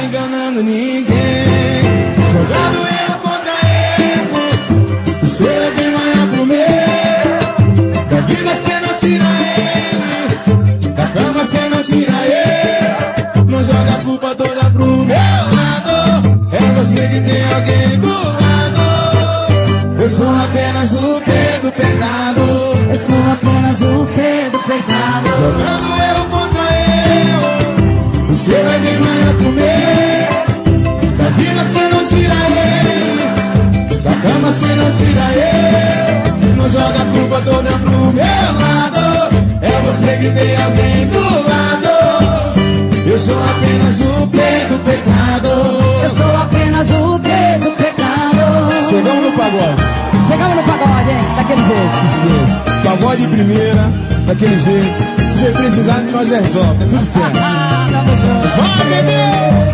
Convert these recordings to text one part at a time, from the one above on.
enganando ninguém. Jogando erro contra erro, o seu é bem maior pro meu. Da vida cê não tira ele, da cama cê não tira ele. Não joga a culpa toda pro meu lado, é você que tem alguém do lado. Eu sou apenas o P do pecado, eu sou apenas o P do pecado. Jogando erro contra erro, o seu é bem maior pro meu. Da vida cê não tira ele, da cama cê não tira ele. Não joga a culpa toda pro meu lado, é você que tem alguém do lado. Eu sou apenas o P do pecado, eu sou apenas o P do pecado. Chegamos no pagode. Chegamos no pagode, hein? Daquele jeito. Esqueça. Pagode primeira, daquele jeito. Se precisar, nós resolve, é tudo certo. Vai, bebê!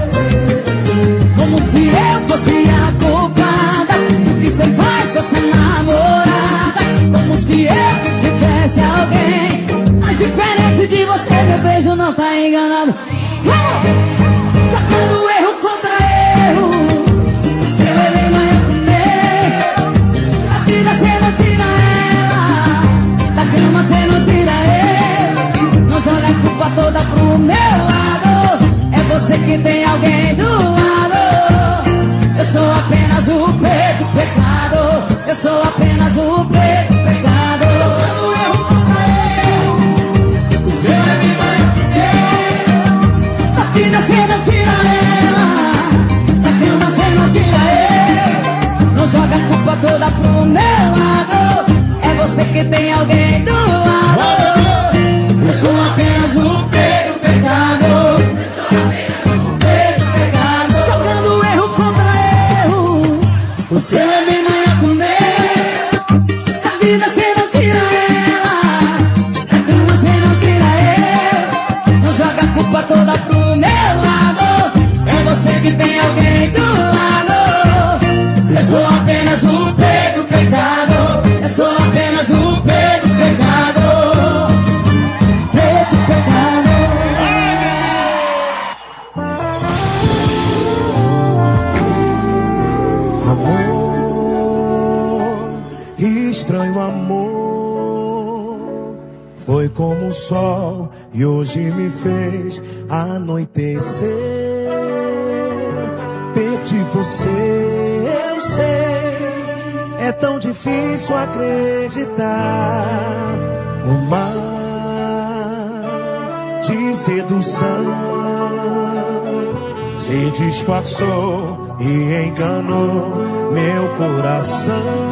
Como se eu fosse a culpada, que cê faz com essa namorada. Como se eu que tivesse alguém. Mas diferente de você, meu beijo não tá enganado. Vamos! Sacando erro contra erro, o seu é bem maior que o meu. Da vida cê não tira ela, da cama cê não tira ele. Não joga a culpa toda pro meu lado, é você que tem alguém do lado. Eu sou apenas o P do pecado, eu sou apenas o P do pecado. Jogando erro contra erro, o seu é bem maior que o meu. da vida cê não tira ela, da cama cê não tira ele. Não joga a culpa toda pro meu lado, é você que tem alguém do lado. Eu sou apenas o P do pecado, jogando erro contra erro, o seu é bem maior que o meu. da vida cê não tira ela, da cama cê não tira ele. Não joga a culpa toda pro meu lado, É você que tem alguém do lado. Eu sou apenas o P do pecado, eu sou apenas o P do pecado. P do pecado. Amor, estranho amor, foi como o sol e hoje me fez anoitecer. Perdi você, eu sei, é tão difícil acreditar. O mar de sedução se disfarçou e enganou meu coração.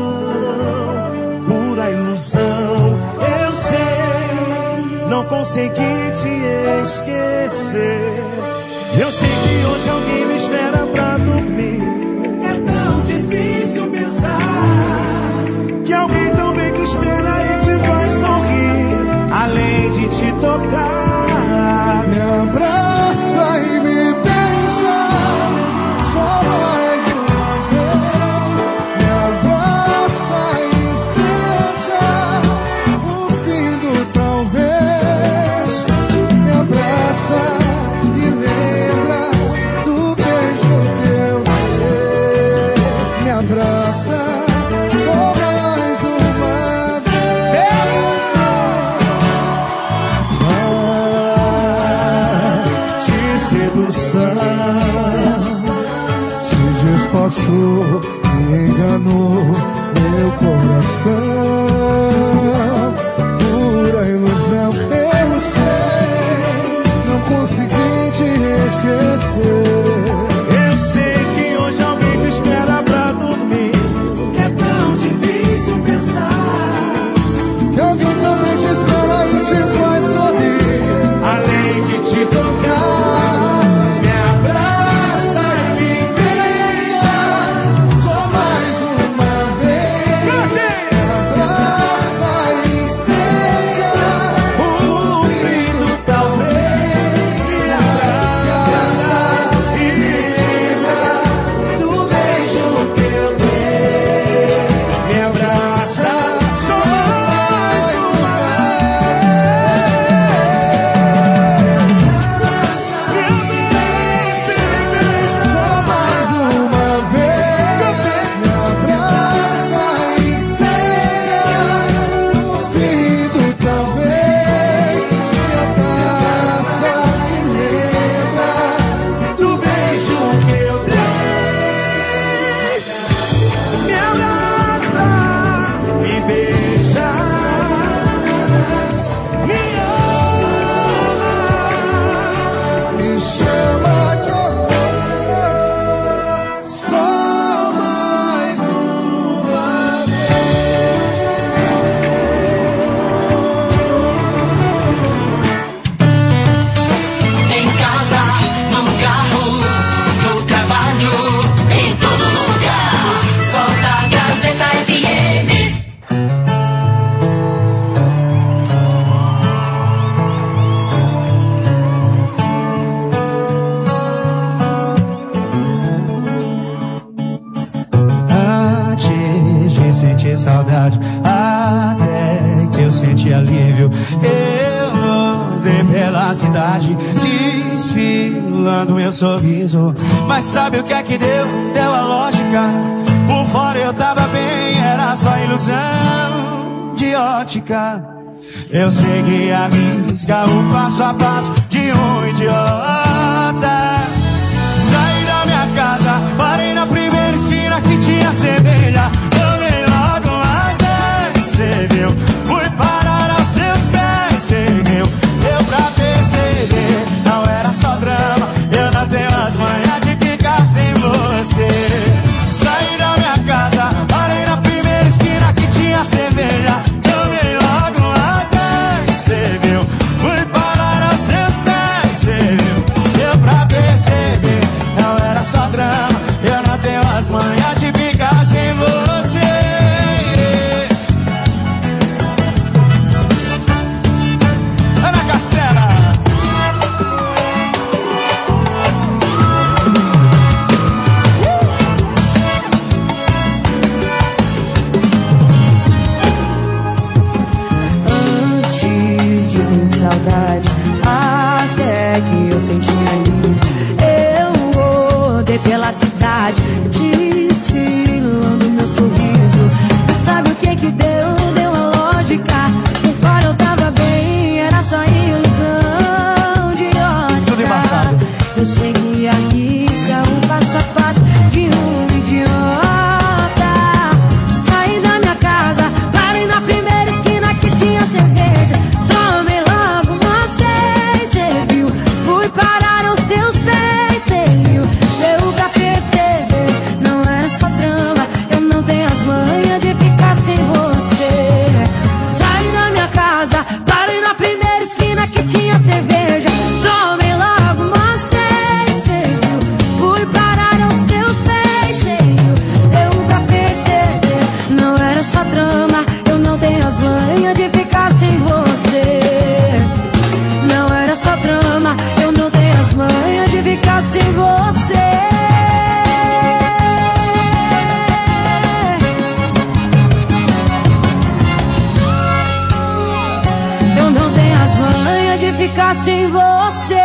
Pura ilusão, eu sei, não consegui te esquecer. Eu sei que hoje alguém me espera pra dormir. É tão difícil pensar que alguém também que espera e te faz sorrir, além de te tocar. Me abraça e me beija, só mais uma vez. Me abraça e seja o fim do talvez. Me abraça e lembra do beijo que eu dei. Me abraça só mais uma vez. De sedução Se disfarçou e enganou meu coração. Pura ilusão, eu sei, não consegui te esquecer. eu sei que hoje alguém me espera pra dormir. É tão difícil pensar Que alguém também te espera e te faz sorrir. além de te tocar. Me abraça e me beija, Só mais uma vez. Me abraça e saudade, até que eu senti alívio. Eu andei pela cidade, desfilando meu sorriso. Mas sabe o que é que deu? Deu a lógica. Por fora eu tava bem, era só ilusão de ótica. Eu segui a risca, o passo a passo de um idiota. Saí da minha casa, parei na primeira esquina que tinha cerveja. Tomei logo umas 10, cê viu? Fui parar aos seus pés, cê viu? Deu pra perceber, não era só drama. Eu não tenho as manhas de ficar sem você. Saí da minha casa, parei na primeira esquina que tinha cerveja. Tomei logo umas 10, cê viu? Fui parar aos seus pés, cê viu? Deu pra perceber, não era só drama. Eu não tenho as manhas de ficar sem você. Ana Castela. Antes de sentir saudade, até que eu senti ali, eu rodei pela cidade, desfilando meu sorriso. Mas sabe o que que deu? Deu a lógica. Por fora eu tava bem, era só ilusão de ótica. Tudo embaçado. Eu segui a risca, o passo a passo de um idiota. Saí da minha casa, parei na primeira esquina que tinha cerveja. Tomei logo umas 10, cê viu? Fui parar aos seus pés, cê viu? Deu pra perceber, não era só drama. Eu não tenho as manhas de ficar sem você. Saí da minha casa, parei na primeira esquina que tinha cerveja. Tomei logo umas 10, cê viu? Fui parar aos seus pés, cê viu? Deu pra perceber, não era só drama. Eu não tenho as manhas de ficar sem você. Não era só drama, eu não tenho as manhas de ficar sem você. Eu não tenho as manhas de ficar sem você.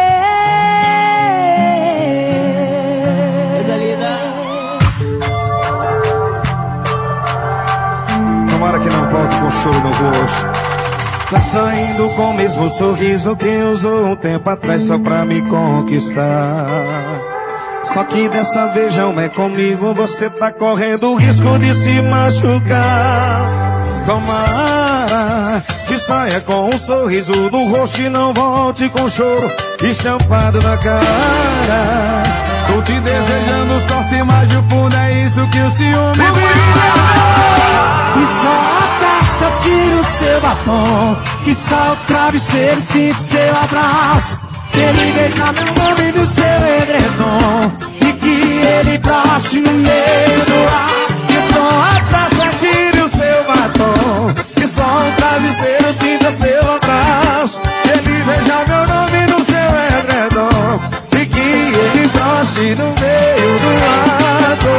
Tomara que não volte com choro no rosto. Tá saindo com o mesmo sorriso que usou um tempo atrás só pra me conquistar. Só que dessa vez não é comigo, você tá correndo o risco de se machucar. Tomara que saia com um sorriso no rosto e não volte com choro estampado na cara. Tô te desejando sorte, mas no fundo é isso que o ciúme brilha. Que só a taça tire o seu batom, que só o travesseiro sinta seu abraço. Ele beija meu nome do seu edredom e que ele broche no meio do ar. Que só a taça tire o seu batom, que só o travesseiro sinta seu abraço. Ele beija meu nome no seu edredom e que ele broche no meio do ato.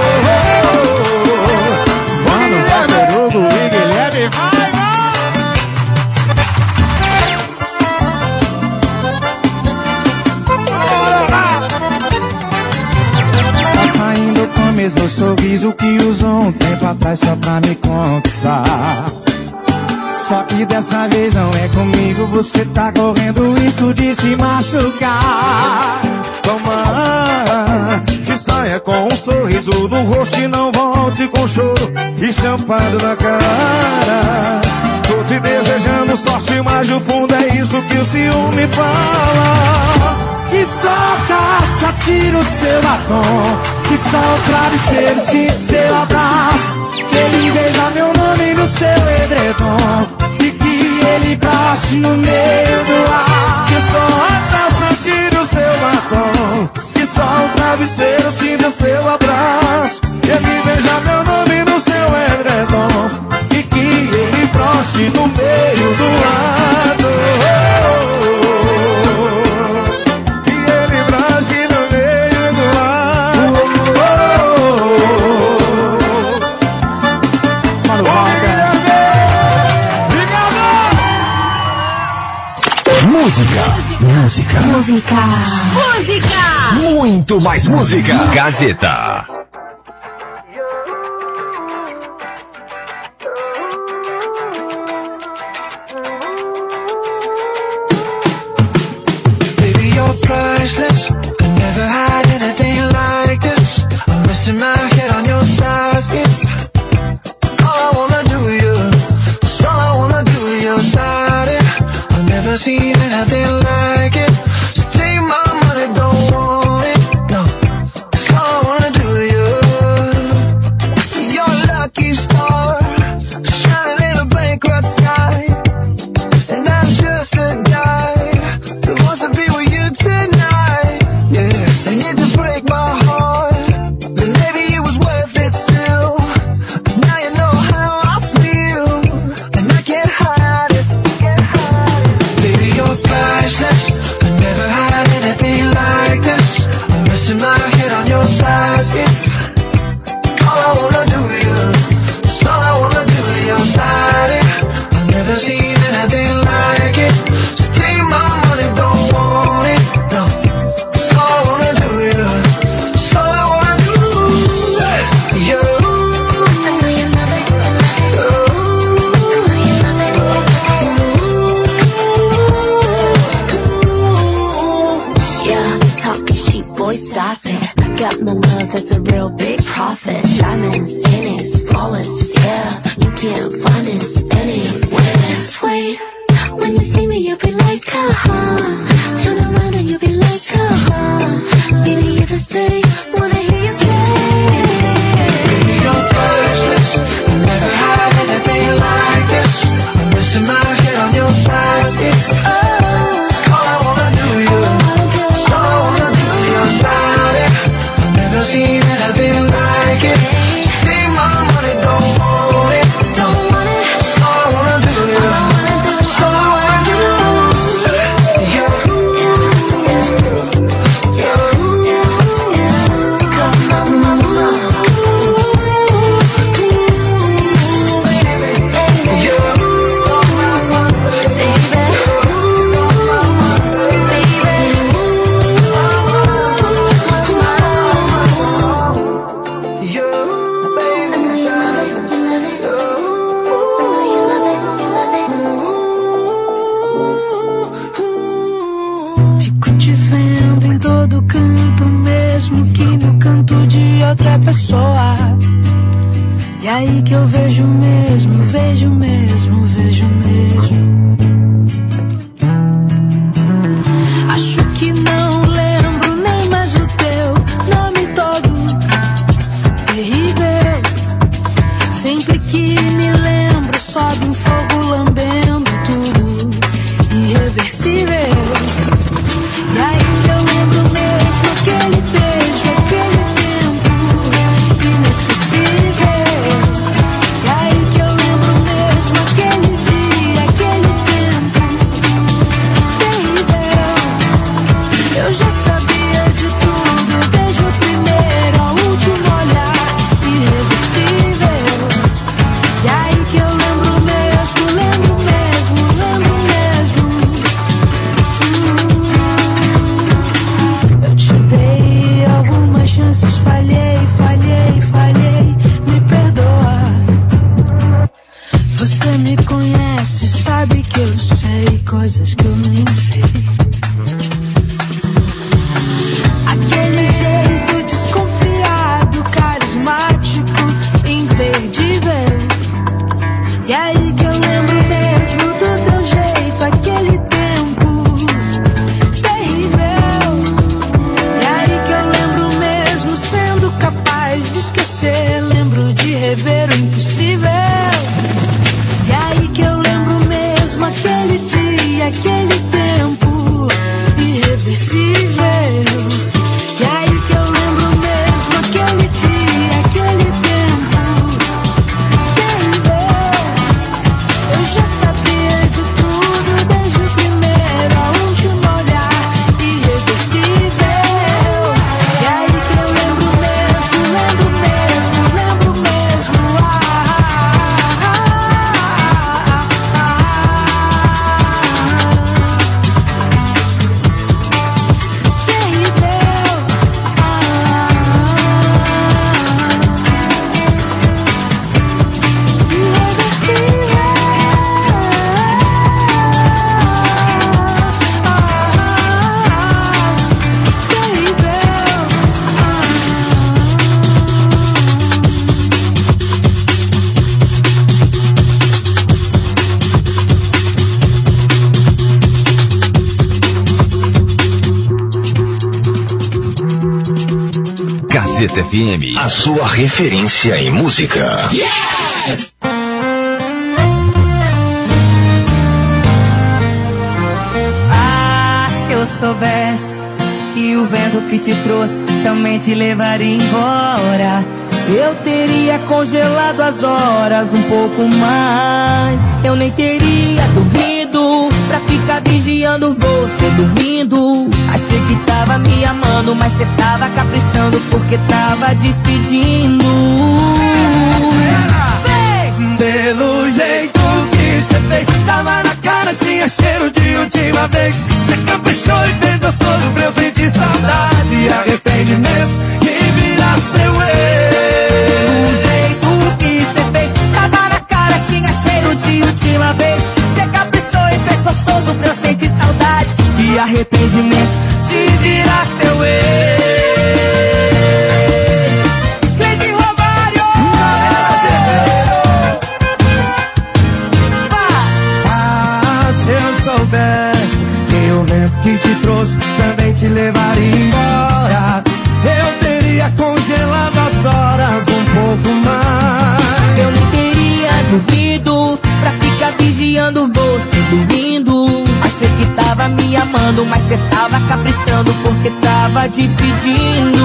Mano, Hugo e Guilherme, vai, tá saindo com o mesmo sorriso que usou um tempo atrás só pra me conquistar. Só que dessa vez não é comigo, você tá correndo o risco de se machucar. Tomara que saia com um sorriso no rosto e não volte com choro estampado na cara. Tô te desejando sorte, mas no fundo é isso que o ciúme fala. Que só a taça tira o seu batom, que só o travesseiro sinta seu abraço. Ele beija meu nome no seu edredom e que ele broche no meio do ar. Que só a taça tira o seu batom, que só o travesseiro sinta seu abraço. Ele beija meu nome no seu edredom e que ele broche no meio do ato. Que ele broche no meio do ato. Mano, Muito mais música. Gazeta. Baby, you're priceless. I never had anything like this. I'm resting my head on your thighs. It's all I wanna do with you. It's all I wanna do with your body. I've never seen anything like it. So take my money, don't want it. No, it's all I wanna do with you. You're a lucky star, shining in a bankrupt sky. And I'm just a guy that wants to be with you tonight. Yeah, and yet to break my heart, but maybe it was worth it still. 'Cause now you know how I feel, and I can't hide it. Baby, you're priceless. I never had anything like this. I'm resting my head on your thighs. It's all I wanna do with you. It's all I wanna do with your body. I've never seen anything like it. So take my money, don't want it. No, it's all I wanna do with you. It's all I wanna do. You. Yeah, talking cheap, boy, stop it. I got my love, that's a real big profit. Diamonds in it, flawless, yeah. You can't find this anywhere. Just wait, when you see me, you'll be like, turn around and you'll be like, baby, if I stay, wanna hear you say. Baby, you're priceless. I never had anything like this. I'm resting my head on your thighs. It's all I wanna do with you. It's all I wanna do with your body. I've never seen anything like it. Take my money, don't want it. No, it's all I wanna do with you. It's all I wanna do. Fico te vendo em todo canto, mesmo que no canto de outra pessoa. E aí que eu vejo mesmo, vejo mesmo, vejo mesmo. Acho que não lembro nem mais o teu nome todo. Terrível. Sempre que me lembro, sobe um fogo lambendo tudo. Irreversível. E aí que eu lembro mesmo aquele beijo, aquele tempo inesquecível. E aí que eu lembro mesmo aquele dia. Gazeta FM, a sua referência em música. Yes! Ah, se eu soubesse que o vento que te trouxe também te levaria embora, eu teria congelado as horas um pouco mais. Eu nem teria dormido pra ficar vigiando você dormindo. Achei que tava me amando, mas cê tava caprichando porque tava despedindo. Pelo jeito que cê fez, tava na cara, tinha cheiro de última vez. Cê caprichou e fez gostoso pra eu sentir saudade e arrependimento que vira seu ex. Do jeito que cê fez, tava na cara, tinha cheiro de última vez. Cê caprichou e fez gostoso pra eu sentir saudade e arrependimento de virar seu ex. Cleiton Romário! Ah, se eu soubesse que o vento que te trouxe também te levaria embora, eu teria congelado as horas um pouco mais. Eu não teria dormido pra ficar vigiando você dormindo. Achei que tava me amando, mas cê tava caprichando porque tava despedindo.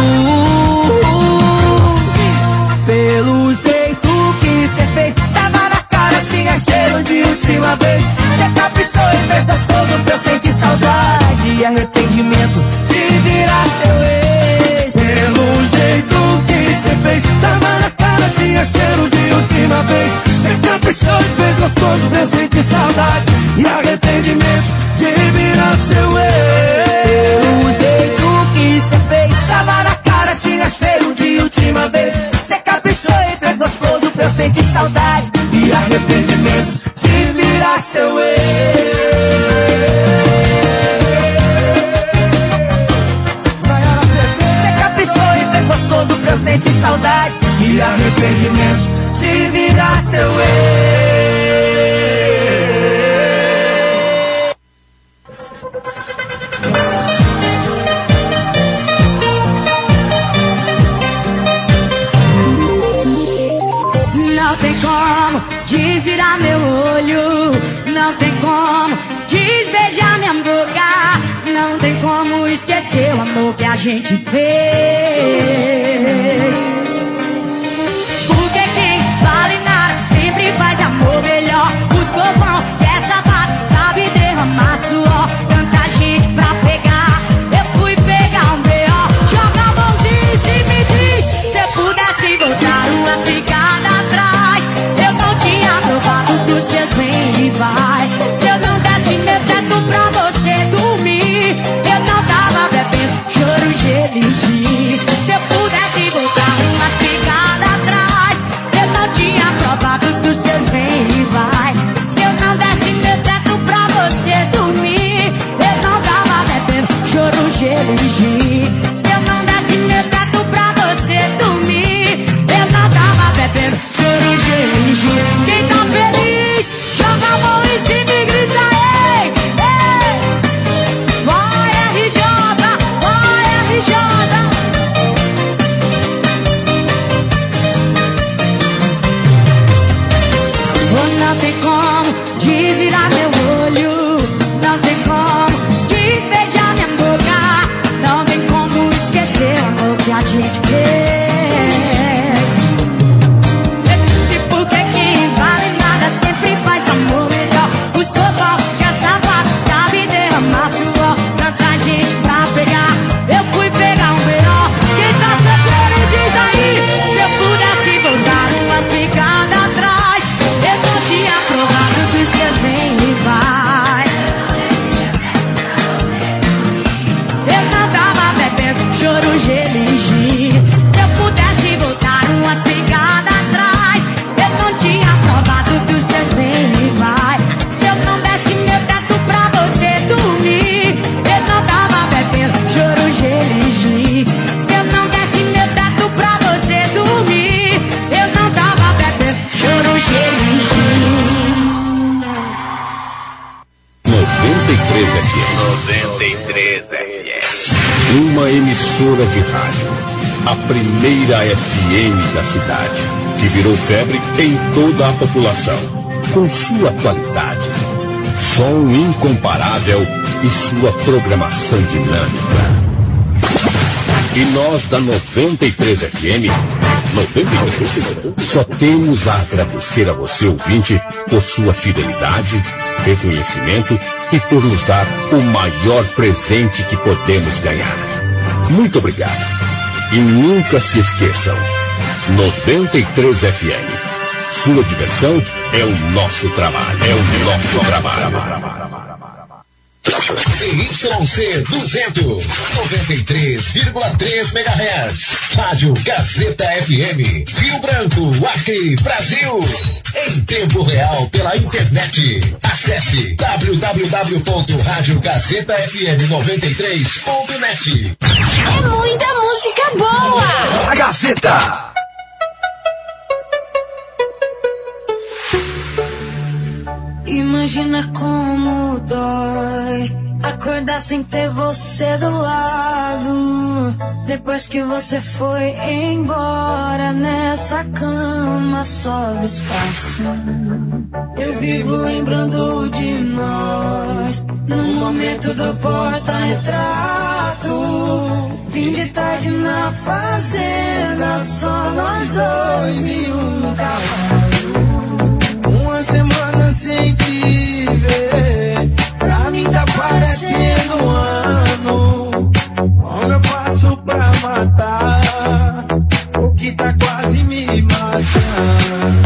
Pelo jeito que cê fez, tava na cara, tinha cheiro de última vez. Cê caprichou e fez gostoso pra eu sentir saudade e arrependimento de virar seu ex. Pelo jeito que cê fez, tava na cara, tinha cheiro de última vez. Cê caprichou e fez gostoso pra eu sentir saudade e arrependimento de virar seu ex. Pelo jeito que cê fez, tava na cara, tinha cheiro de última vez. Cê caprichou e fez gostoso pra eu sentir saudade e arrependimento de virar seu ex. Cê caprichou e fez gostoso pra eu sentir saudade e arrependimento de virar seu ex. Não tem como desvirar meu olho, não tem como desbeijar minha boca, não tem como esquecer o amor que a gente fez. Porque quem vale nada sempre faz amor melhor. Os povão que é safado sabe derramar suor. Tanta gente pra pegar, eu fui pegar um B.O. Joga a mãozinha e se me diz, se eu pudesse voltar uma cigada atrás, eu não tinha provado dos seus vem e vai. Se eu não desse meu teto pra você dormir, eu não tava bebendo choro, gelo e gin. Se eu pudesse voltar uma cigada atrás, eu não tinha provado dos seus vem e vai. Se eu não desse meu teto pra você dormir, eu não tava bebendo choro, gelo e gin. Se eu não desse meu teto pra você dormir, eu não tava bebendo choro, gelo e gin. Quem tá feliz, joga a mão em cima e grita ei, ei. Vai RJ, vai RJ. Oh, não tem como desvirar meu olho, não tem como desbeijar minha boca, não tem como esquecer o amor que a gente fez. E porque quem vale nada sempre faz amor melhor. Os povão que é safado sabe derramar suor. Tanta gente pra pegar, eu fui pegar um B.O. Quem tá solteiro diz aí, se eu pudesse voltar uma cigada atrás, eu não tinha provado dos seus vem e vai. Eu não tava bebendo choro, gelo e gin. Se eu pudesse voltar uma cigada atrás, eu não tinha provado dos seus vem e vai. Se eu não desse meu teto pra você dormir, eu não tava bebendo choro, gelo e gin. Se eu não desse meu teto pra você dormir, eu não tava bebendo choro, gelo e gin. 93 FM. 93 FM. uma emissora de rádio, a primeira FM da cidade, que virou febre em toda a população, com sua qualidade, som incomparável e sua programação dinâmica. E nós da 93 FM, 93, só temos a agradecer a você, ouvinte, por sua fidelidade, reconhecimento e por nos dar o maior presente que podemos ganhar. Muito obrigado. E nunca se esqueçam, 93 FM. Sua diversão é o nosso trabalho. É o nosso trabalho. CYC 200, 93,3 MHz. Rádio Gazeta FM. Rio Branco, Acre, Brasil. Em tempo real pela internet. Acesse www.radiogazetafm93.net. É muita música boa! A Gazeta! Imagina como dói acordar sem ter você do lado. Depois que você foi embora, nessa cama sobe espaço. Eu vivo lembrando de nós no momento do porta-retrato. Fim de tarde na fazenda, só nós dois e um cavalo. Uma semana sem te ver, pra mim tá parecendo um ano. Como eu faço pra matar o que tá quase me matando?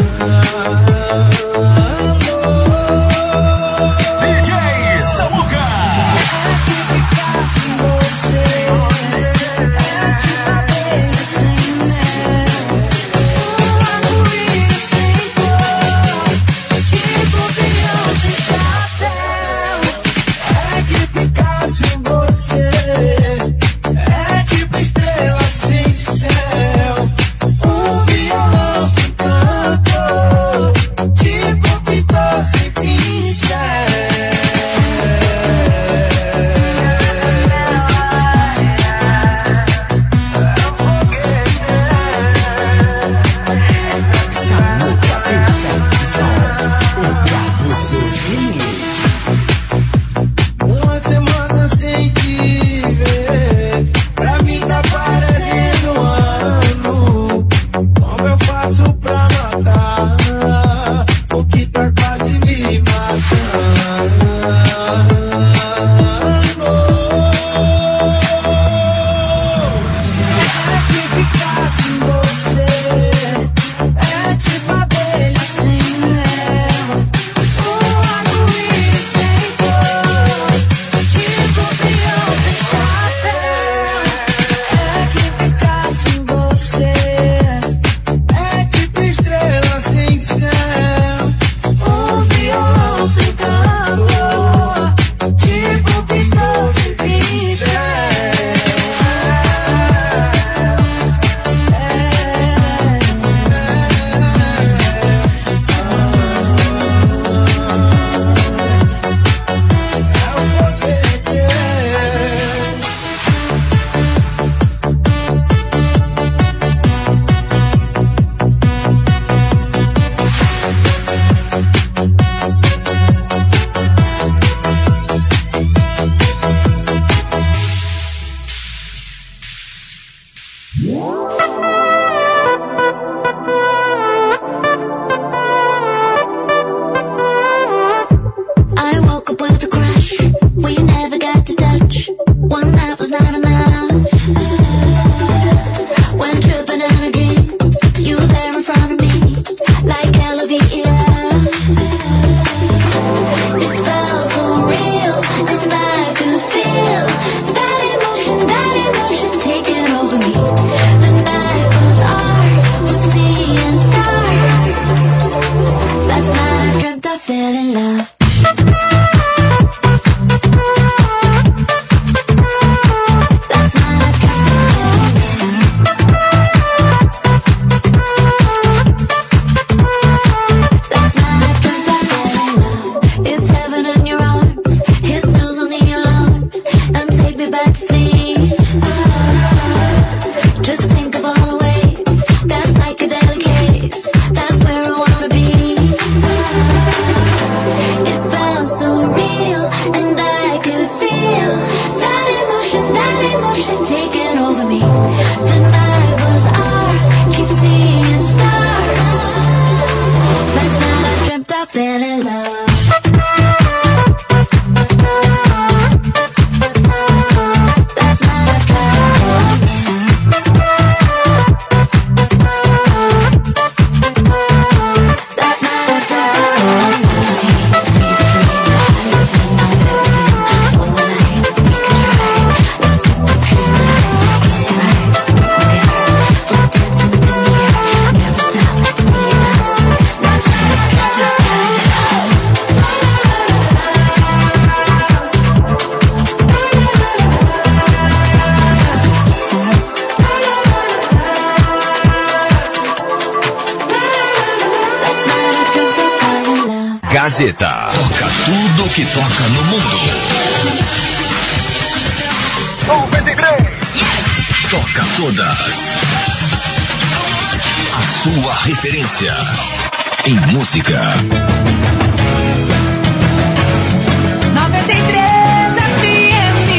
DJ Samuca! Gazeta. Toca tudo que toca no mundo. 93. Toca todas. A sua referência em música. 93 FM.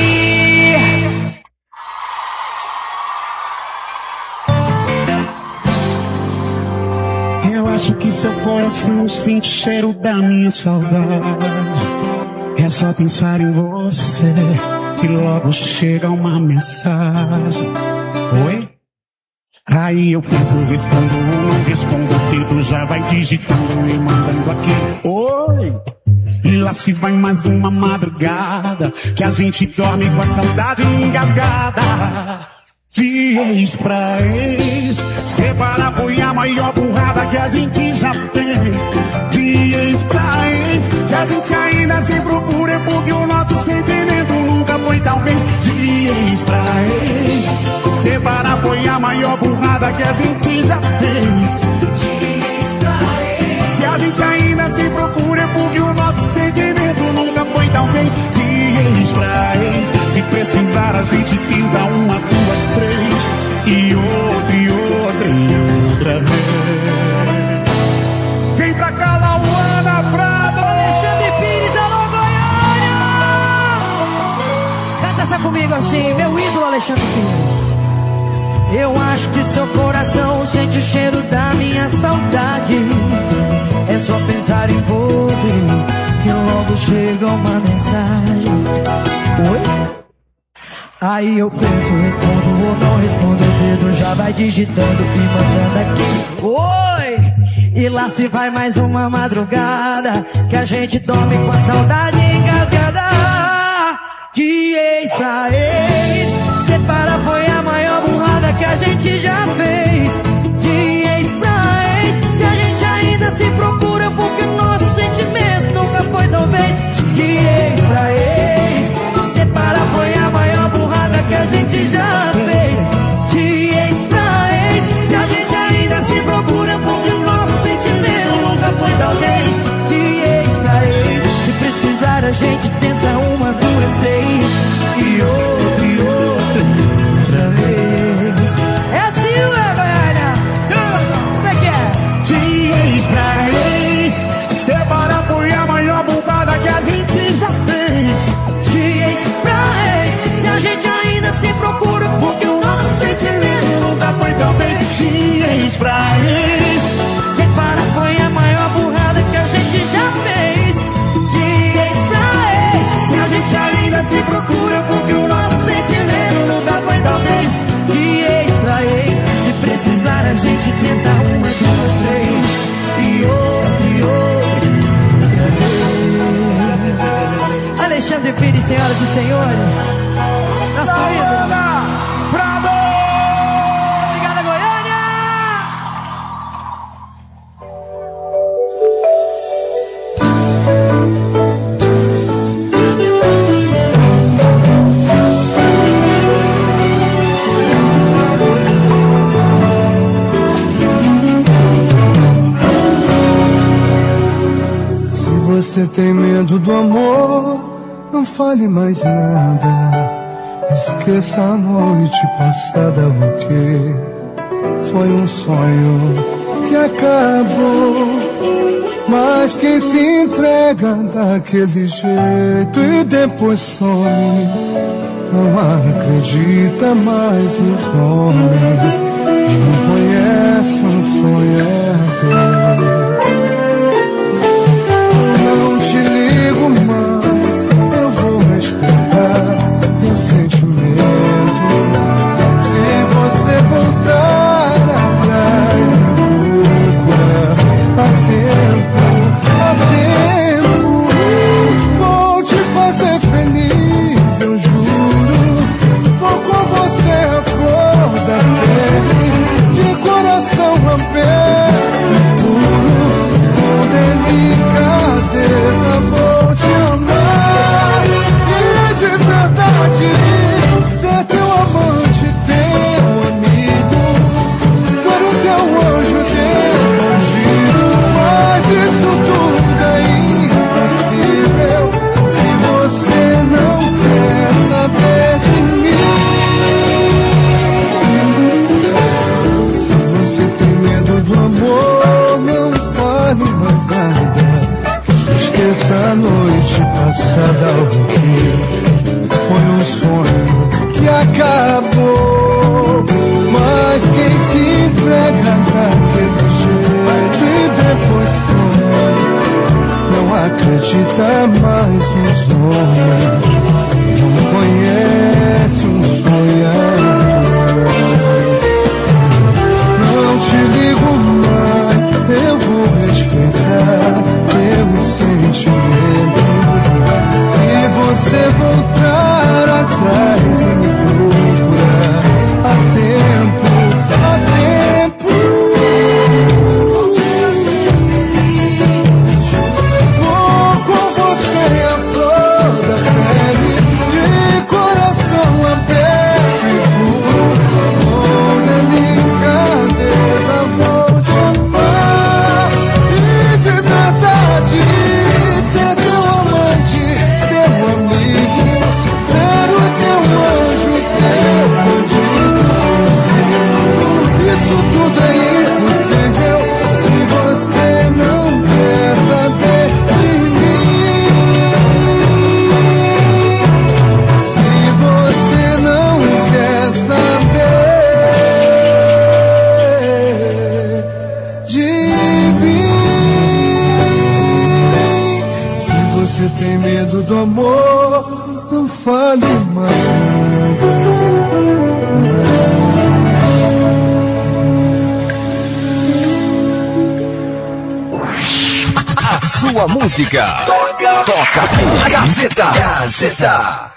Eu acho que seu coração sente o cheiro da minha saudade. É só pensar em você e logo chega uma mensagem. Oi? Aí eu penso, respondo ou não respondo, o dedo já vai digitando e mandando aqui. Oi! E lá se vai mais uma madrugada que a gente dorme com a saudade engasgada. De ex pra ex, separar foi a maior burrada que a gente já fez. De ex pra ex, se a gente ainda se procura é porque o nosso sentimento nunca foi talvez. De ex pra ex, separar foi a maior burrada que a gente já fez. De ex pra ex, se a gente ainda se procura é porque o nosso sentimento nunca foi talvez. De ex pra ex, se precisar a gente tenta uma, duas, três e outra e outra e outra vez. Vem pra cá, Lauana Prado! Alexandre Pires, alô Goiânia! Canta essa comigo assim, meu ídolo Alexandre Pires. Eu acho que seu coração sente o cheiro da minha saudade. É só pensar em você que logo chega uma mensagem. Oi? Aí eu penso, respondo ou não respondo, o dedo já vai digitando e mandando aqui. Oi! E lá se vai mais uma madrugada que a gente dorme com a saudade engasgada. De ex pra ex, separar foi a maior burrada que a gente já fez. De ex pra ex, se a gente ainda se procura porque o nosso sentimento nunca foi talvez. De ex pra ex, separar foi a maior burrada que a gente já fez. De ex pra ex, se a gente ainda se procura porque o nosso sentimento nunca foi talvez. De ex pra ex, se precisar a gente tenta uma, duas, três e outra e outra e outra vez. É assim, ué, Goiânia? Como é que é? De ex pra ex, separar foi a maior burrada que a gente já fez. De ex pra ex, se a gente ainda se procura porque o nosso sentimento nunca foi talvez. De ex pra ex, separar foi a maior burrada que a gente já fez. De ex pra ex, se a gente ainda se procura porque o nosso sentimento nunca foi talvez. De ex pra ex, se precisar a gente tenta uma, duas, três e outra e outra e outra vez. Alexandre Pires, senhoras e senhores, nosso ídolo. Bravo! Obrigada, Goiânia! Se você tem medo do amor, não fale mais nada. Esqueça a noite passada, porque foi um sonho que acabou. Mas quem se entrega daquele jeito e depois some, não acredita mais nos homens, não conhece um sonhador. Não te ligo mais, eu vou respeitar teu sentimento. Se você voltar atrás, procura. Há tempo, vou te fazer feliz, eu juro. Vou com você a flor da pele. sua música. Toca aqui. Gazeta.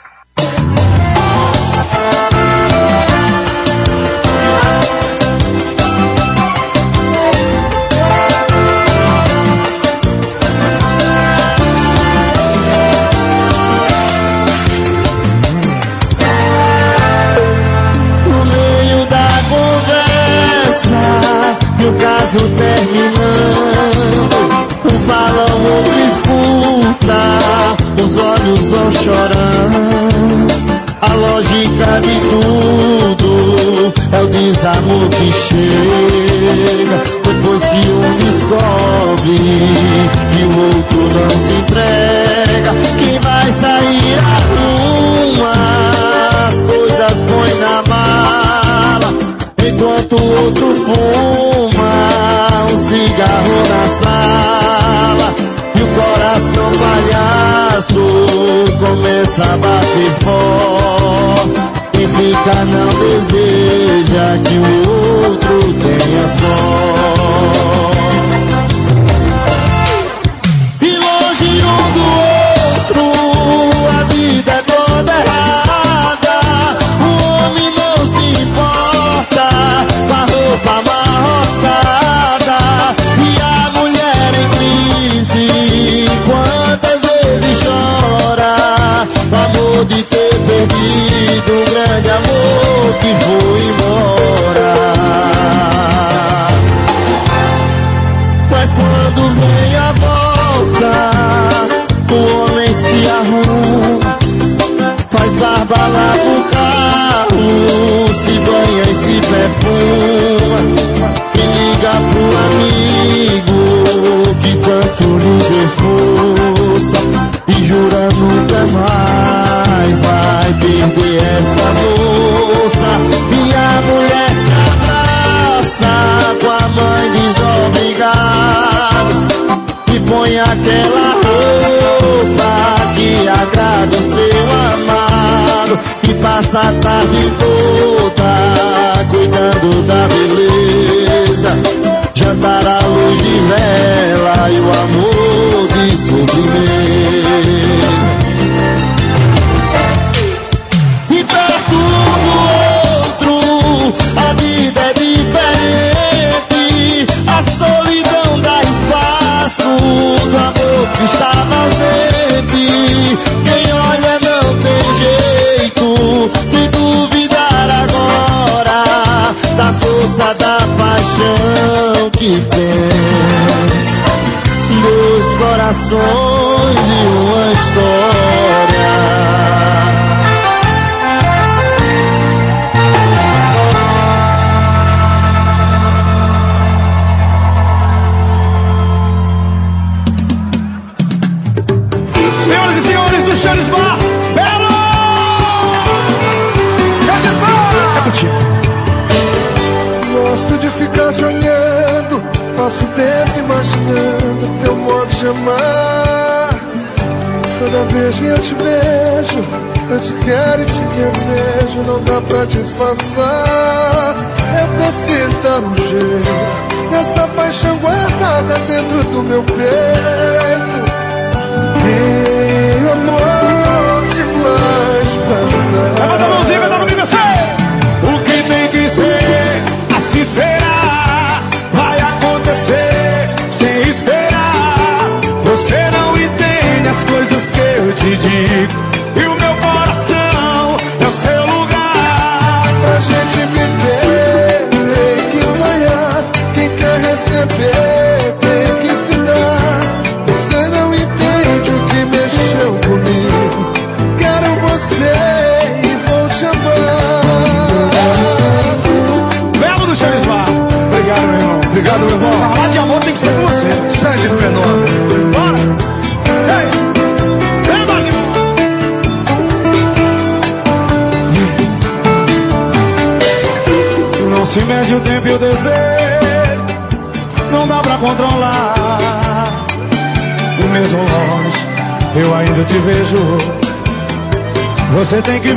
O caso terminando, um fala, o outro escuta, os olhos vão chorando. A lógica de tudo é o desamor que chega. Depois que um descobre que o outro não se entrega, quem vai sair arruma, as coisas põe na mala, enquanto o outro fuma um cigarro na sala. E o coração palhaço começa a bater forte. Quem fica não deseja que o outro tenha sorte. E longe um do outro a vida é toda errada. O homem não se importa com a roupa amarrotada e a mulher em crise. Quantas vezes chora o amor de ter perdido um grande amor que foi embora. Mas quando vem a volta, o homem se arruma, faz barba, lava o carro, se banha e se perfuma, e liga pro amigo que tanto lhe deu força, e jura nunca mais vai perder essa moça. E a mulher se abraça com a mãe desobrigada e põe aquela roupa que agrada o seu amado, e passa a tarde toda cuidando da beleza, jantar à luz de vela e o amor de sobremesa. E perto do outro a vida é diferente, a solidão dá espaço do amor que estava ausente. Quem olha não tem jeito de duvidar agora da força da paixão que tem. Dois corações e uma história. Senhoras e senhores do Charles Bar, Belo! É contigo. Gosto de ficar te olhando, passo o tempo imaginando teu modo de amar. Toda vez que eu te vejo, eu te quero e te desejo, não dá pra disfarçar. Eu preciso dar um jeito nessa paixão guardada dentro do meu peito. Tenho amor demais pra me dar. Levanta a mãozinha, vai dar comigo assim. O que tem que ser, assim será. Vai acontecer sem esperar. Você não entende as coisas que eu te digo, e o meu coração é o seu lugar. Pra gente viver tem que sonhar, quem quer receber tem que se dar. Você não entende o que mexeu comigo, quero você e vou te amar. Belo do Charles Bar. Obrigado, meu irmão. Obrigado, meu irmão. Falar de amor tem que ser com você. Sai de fenômeno. Bora! Ei! Vem, Brasil! Não se mede o tempo e o desejo, não dá pra controlar. E mesmo longe, eu ainda te vejo. Você tem que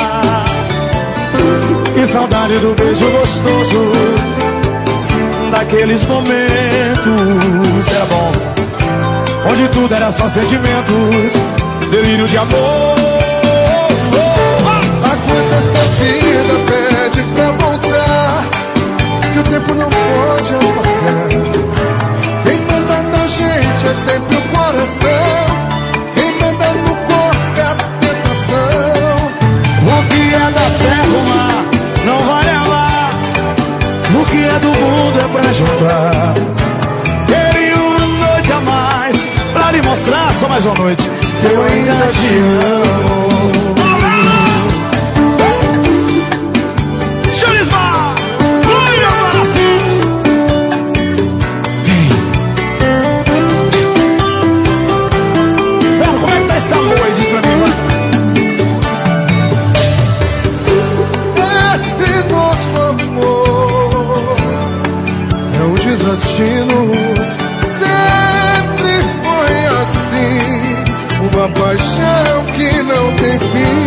voltar. Que saudade do beijo gostoso, naqueles momentos. Era bom, onde tudo era só sentimentos, delírio de amor. Há coisas que a vida pede pra voltar, que o tempo não pode apagar. Quem manda na gente é sempre o coração, quem manda no corpo é a tentação. O que é da terra, o mar não vai amar, o que é do mundo é pra juntar. Queria uma noite a mais pra lhe mostrar, só mais uma noite, que eu ainda te amo. Chulismar, vai agora sim. Vem. Como é que tá esse amor aí? Diz pra mim, vai. Esse nosso amor é um desatino, sempre foi assim, uma paixão que não tem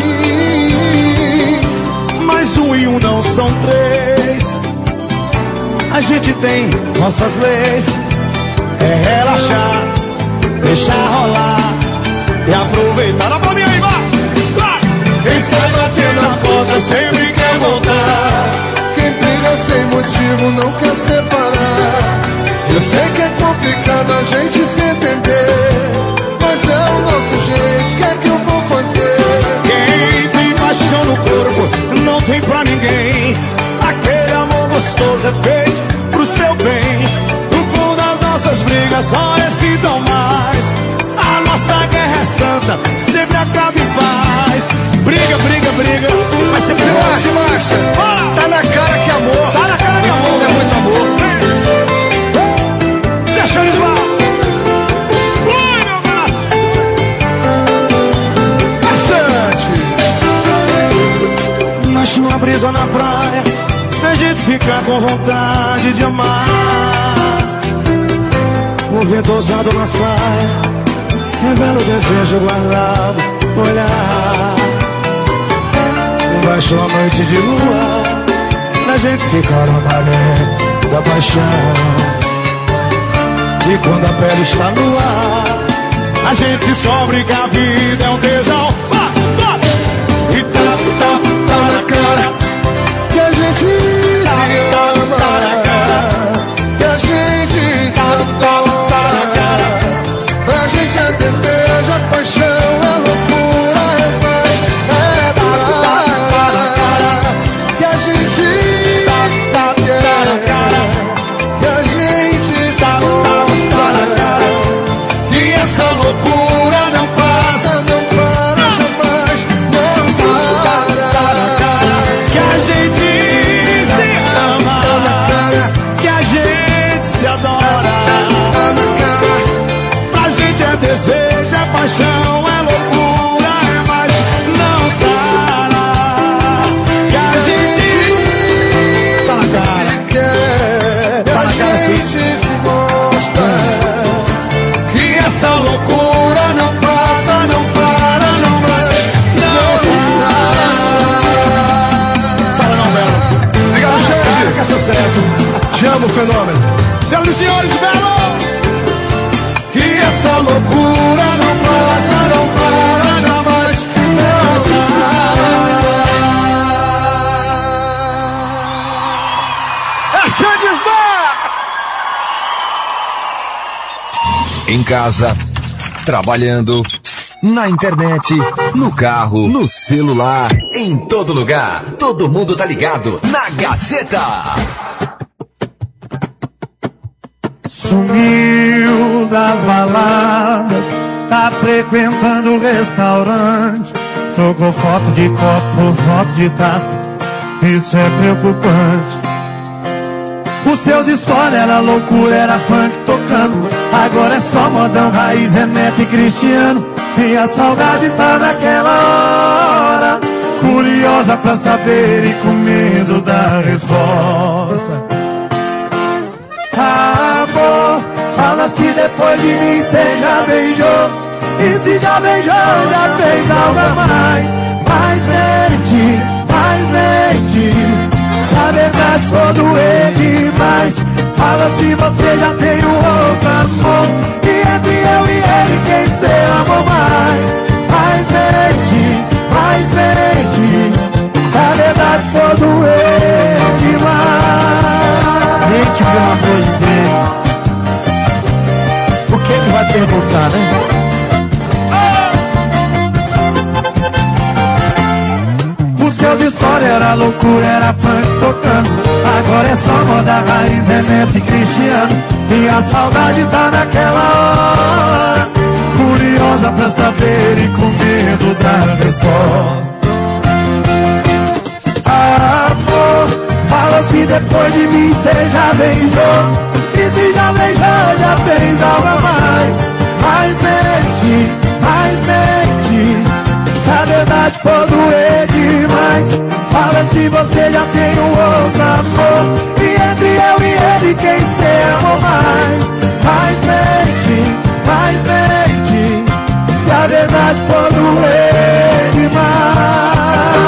fim. Mas um e um não são três, a gente tem nossas leis. É relaxar, deixar rolar e aproveitar. Dá pra mim aí, vai! Quem sai batendo a porta sempre quer voltar, quem briga sem motivo não quer separar. Eu sei que é complicado a gente se entender, mas é o nosso jeito, o que é que eu vou fazer? Quem tem paixão no corpo não tem pra ninguém. Aquele amor gostoso é feito pro seu bem. No fundo das nossas brigas só excitam mais. A nossa guerra é santa, sempre acaba em paz. Briga, briga, briga, mas sempre Marcha, marcha. Tá na cara que é amor. Tá na cara que é amor. É muito amor. Deixa eles lá. Ui, meu braço. Bastante. Nasce uma brisa na praia, pra gente ficar com vontade de amar. O vento ousado na saia revela o desejo guardado no olhar. Baixa uma noite de lua, pra gente ficar na maré da paixão. E quando a pele está no ar, a gente descobre que a vida é um tesão. E tá na cara que a gente se ama, que a gente se adora, pra gente entender a paixão, a loucura é mais, que a gente quer, que a gente adora, que essa loucura não passa, não para jamais, não para. que a gente se ama, que a gente se adora. Pra gente é desejo, é paixão, é loucura, é mais não sara. Que a gente tá na cara, Tá na cara, sim. Se mostra que essa loucura não passa, não para jamais, não Sara não, Belo. Obrigado, Xande. Que é sucesso. Te amo, fenômeno. Senhoras e senhores, Belo. Que essa loucura não passa, não para jamais, não é Xande Bar! Em casa, trabalhando, na internet, no carro, no celular, em todo lugar. Todo mundo tá ligado na Gazeta. Sumiu das baladas, tá frequentando o restaurante. Trocou foto de copo por foto de taça, isso é preocupante. Os seus stories era loucura, era funk tocando. Agora é só modão, raiz, Renato e Cristiano. E a saudade tá naquela hora, curiosa pra saber e com medo da resposta. Amor, fala se depois de mim cê já beijou. E se já beijou, já fez algo a mais. Mais mente, saber das for doer demais. Fala Fala se você já tem um outro amor, e entre eu e ele quem cê amou mais. Mas mente, se a verdade for doer demais. Mente, pelo amor de Deus. Por que que vai perguntar, né? Os seus stories era loucura, era funk tocando. Agora é só moda raiz, Renato e Cristiano. E a saudade tá naquela hora, curiosa pra saber e com medo da resposta. Amor, fala se depois de mim cê já beijou, e se já beijou, já fez algo a mais. Mas mente, se a verdade for doer demais. Fala se você já tem um outro amor, e entre eu e ele quem cê amou mais. Mas mente, se a verdade for doer demais.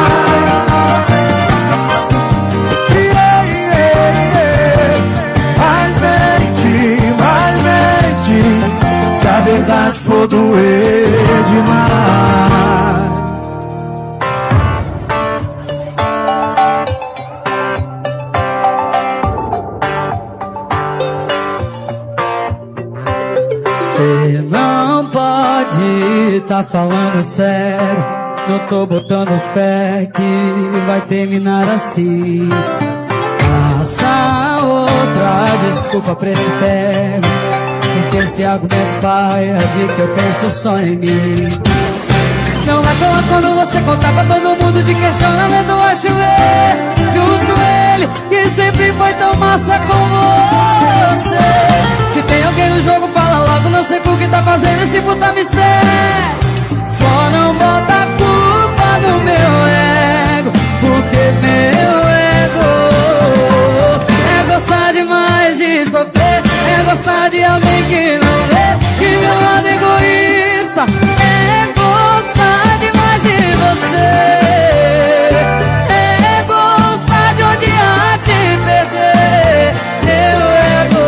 Mas mente, se a verdade for doer demais. Cê não pode tá falando sério, não tô botando fé que vai terminar assim. Passa outra desculpa pra esse término, porque esse argumento paia de que eu penso só em mim. Não vai falar quando você contar pra todo mundo de questionamento. Acho justo ele, que sempre foi tão massa com você. Se tem alguém no jogo, fala logo, não sei por que tá fazendo esse puta mistério. Só não bota a culpa no meu ego, porque meu ego é gostar demais de sofrer, é gostar de alguém que não vê que meu lado egoísta é gostar demais de você, é gostar de odiar, te perder. Meu ego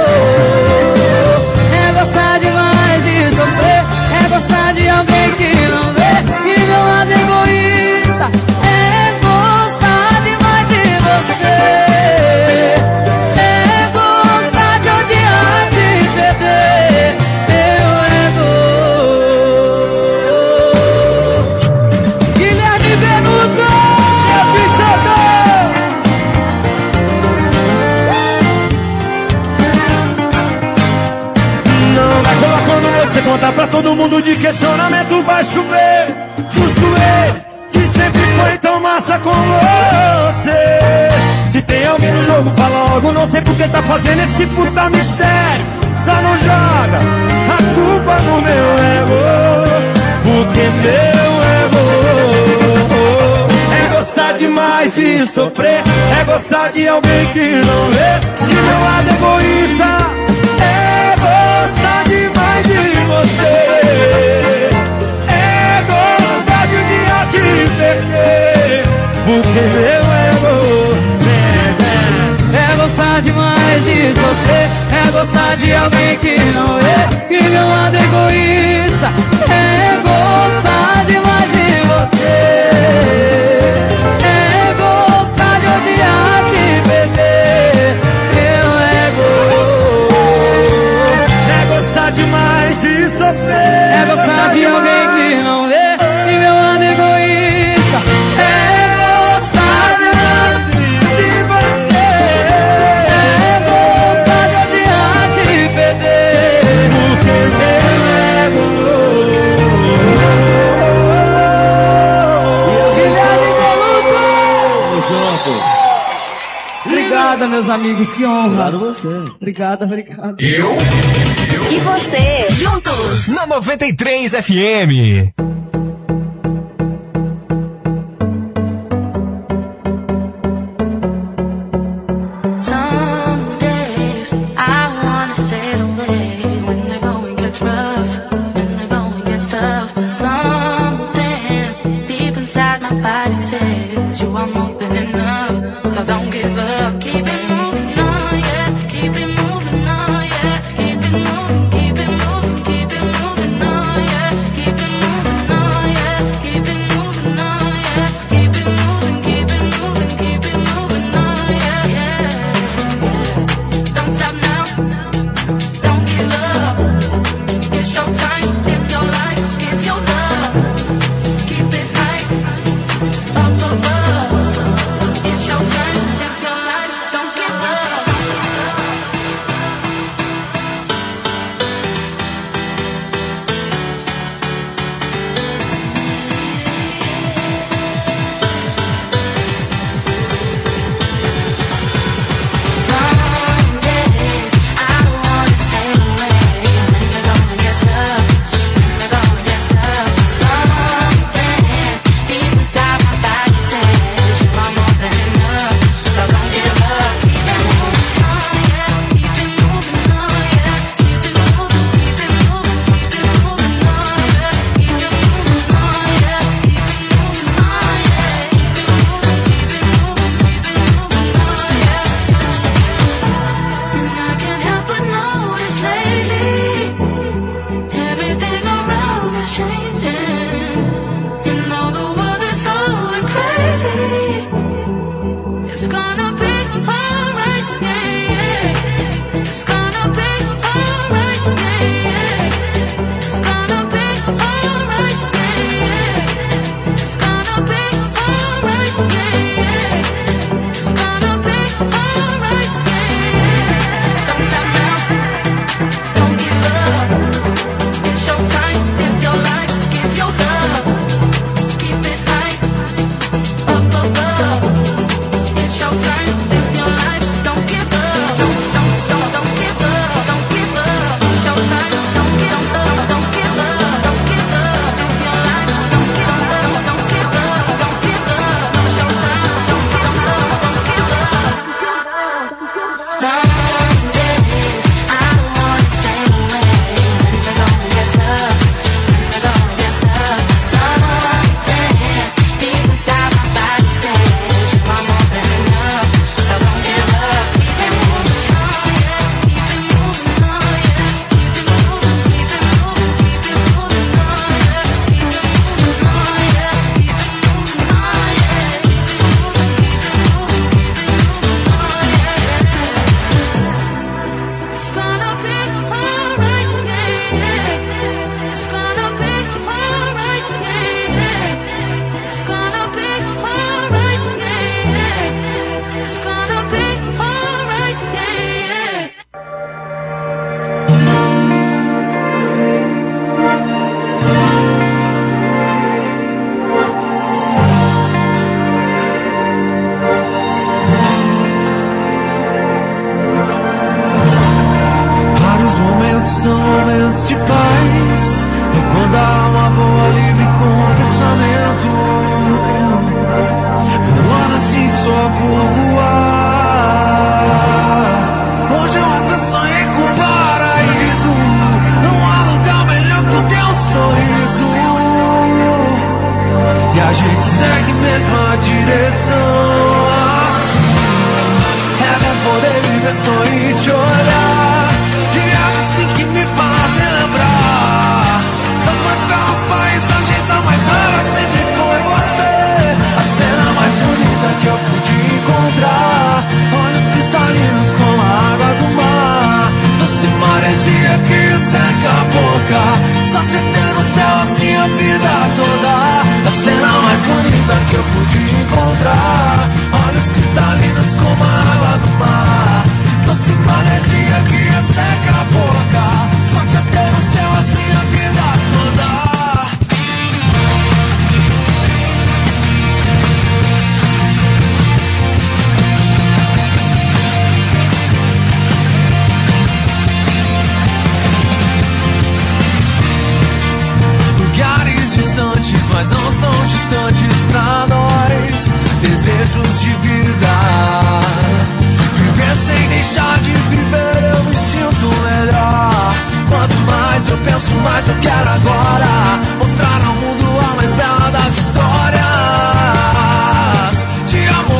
é gostar demais de sofrer, é gostar de alguém que não vê que meu lado egoísta é gostar demais de você, é gostar de odiar, te perder. Meu ego. Guilherme Benuto, Não vai colar quando você contar pra todo mundo de questionamento. Vai chover, justo ele, que sempre foi tão massa com você. Se tem alguém no jogo, fala logo, não sei por que tá fazendo esse puta mistério. Só não joga a culpa no meu ego, porque meu ego é gostar demais de sofrer, é gostar de alguém que não vê que meu lado egoísta é gostar demais de você, é gostar de um dia te perder, porque meu ego é gostar demais de sofrer, é gostar de alguém que não é, que meu lado egoísta é gostar demais de você, é gostar de odiar, te perder. Meu ego é gostar demais de sofrer, é gostar de alguém que não vê, que meu lado egoísta é gostar de você, é gostar de odiar, te perder. porque meu ego Obrigada, meus amigos, que honra. Obrigado você. Obrigada. Eu. E você? Juntos na 93 FM. Some days I wanna sail away when the going gets rough, when the going gets tough. But something deep inside my body says you are more than enough. So don't give up, keep it moving on, yeah, keep it moving. poder viver, sorrir, te olhar. Dias assim que me fazem lembrar das mais belas paisagens, a mais rara sempre foi você. A cena mais bonita que eu pude encontrar, olhos cristalinos como a água do mar, doce maresia que seca a boca, só te ter no céu assim a vida toda. A cena mais bonita que eu pude encontrar, olhos cristalinos como a água do mar, doce maresia que seca a boca, só te ter no céu assim a vida toda. Mas não são distantes pra nós, desejos de vida. Viver sem deixar de viver, eu me sinto melhor. Quanto mais eu penso, mais eu quero agora mostrar ao mundo a mais bela das histórias de amor.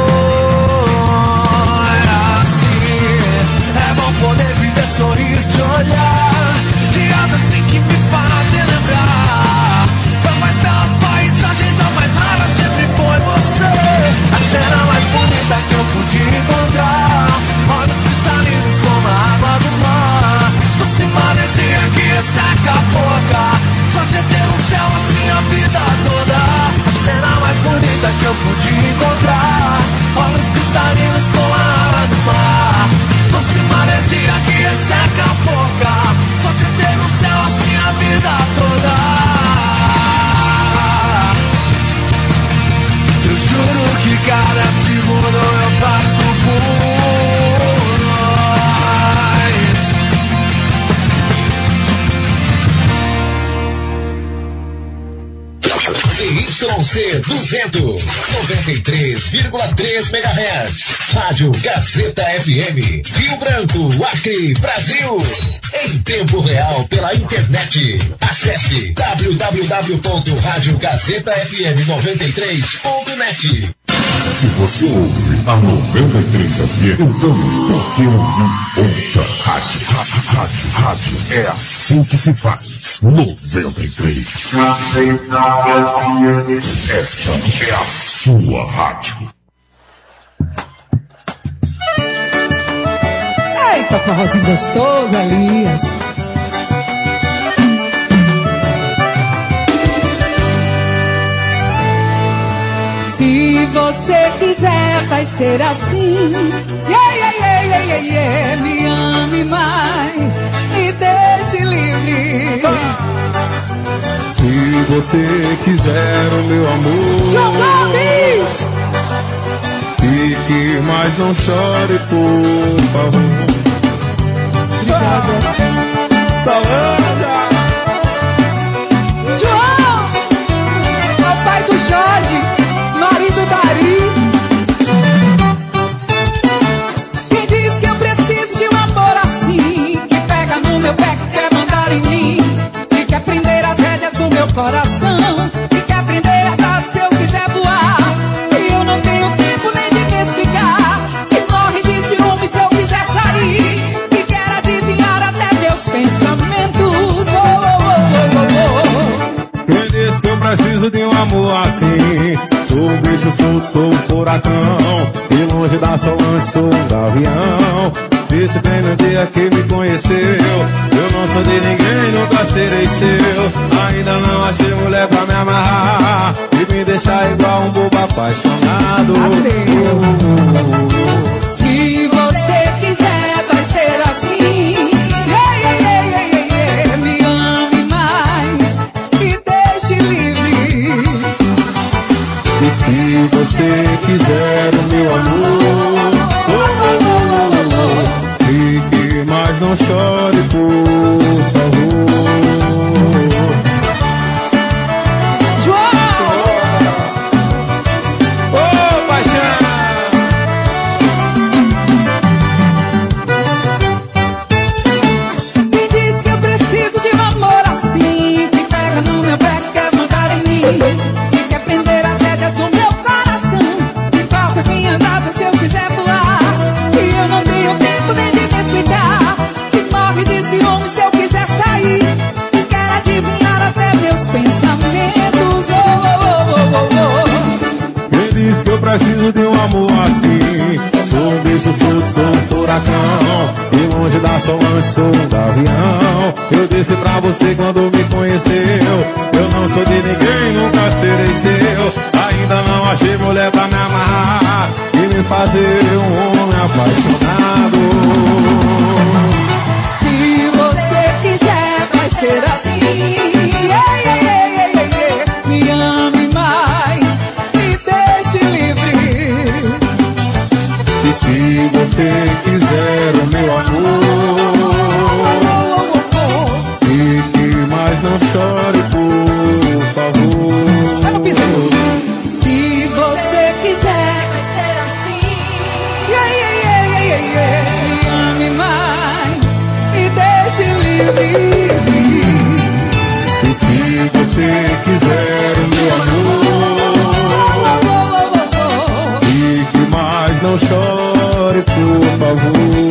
Assim, é bom poder viver, sorrir, te olhar. Dias assim que me fazem lembrar mais belas paisagens, a mais rara sempre foi você. A cena mais bonita que eu pude encontrar, olhos cristalinos como a água do mar, doce maresia que seca a boca, só te ter no céu assim a vida toda. A cena mais bonita que eu pude encontrar, olhos cristalinos como a água do mar, doce maresia que seca a boca, só te ter no céu assim a vida toda. Eu juro que cada segundo eu faço por nós. ZYC 200, 93,3 MHz. Rádio Gazeta FM. Rio Branco, Acre, Brasil. Em tempo real pela internet. Acesse www.radiogazetafm93.net. Se você ouve a 93 FM, então por que ouvir outra rádio? Rádio é assim que se faz. 93. Esta é a sua rádio. Eita, forrozinho gostoso, Elias. Se você quiser, vai ser assim. Me ame mais, me deixe livre. Se você quiser, o meu amor, Jogadores! fique, mas não chore, por favor. Saúde! João! Papai do Jorge, marido da Ari. Quem diz que eu preciso de um amor assim, que pega no meu pé, que quer mandar em mim, que quer prender as rédeas do meu coração, que quer prender as asas se eu quiser voar. E eu não tenho tempo nem de me explicar, que morre de ciúme se eu quiser sair, que quer adivinhar até meus pensamentos. Quem diz que eu preciso de um amor assim? Sou um bicho solto, sou um furacão, e longe da Solange sou um gavião. Disse bem no dia que me conheceu, eu não sou de ninguém, nunca serei seu. Ainda não achei mulher pra me amarrar e me deixar igual um bobo apaixonado. Se você quiser, vai ser assim. Me ame mais, me deixe livre. E se você quiser o meu amor, fique, mas não chore, por favor. João! Ô, paixão! solto, sou um furacão. E longe da Solange, sou um gavião. Eu disse pra você quando me conheceu, eu não sou de ninguém, nunca serei seu. Ainda não achei mulher pra me amarrar e me fazer um homem apaixonado. Se você quiser, vai ser assim. Me ame mais, me deixe livre. E se você quiser o meu amor, fique, mas não chore, por favor. Se você quiser, vai ser assim. Me ame mais, me deixe livre. E se você quiser o meu amor, fique, mas não chore, por favor.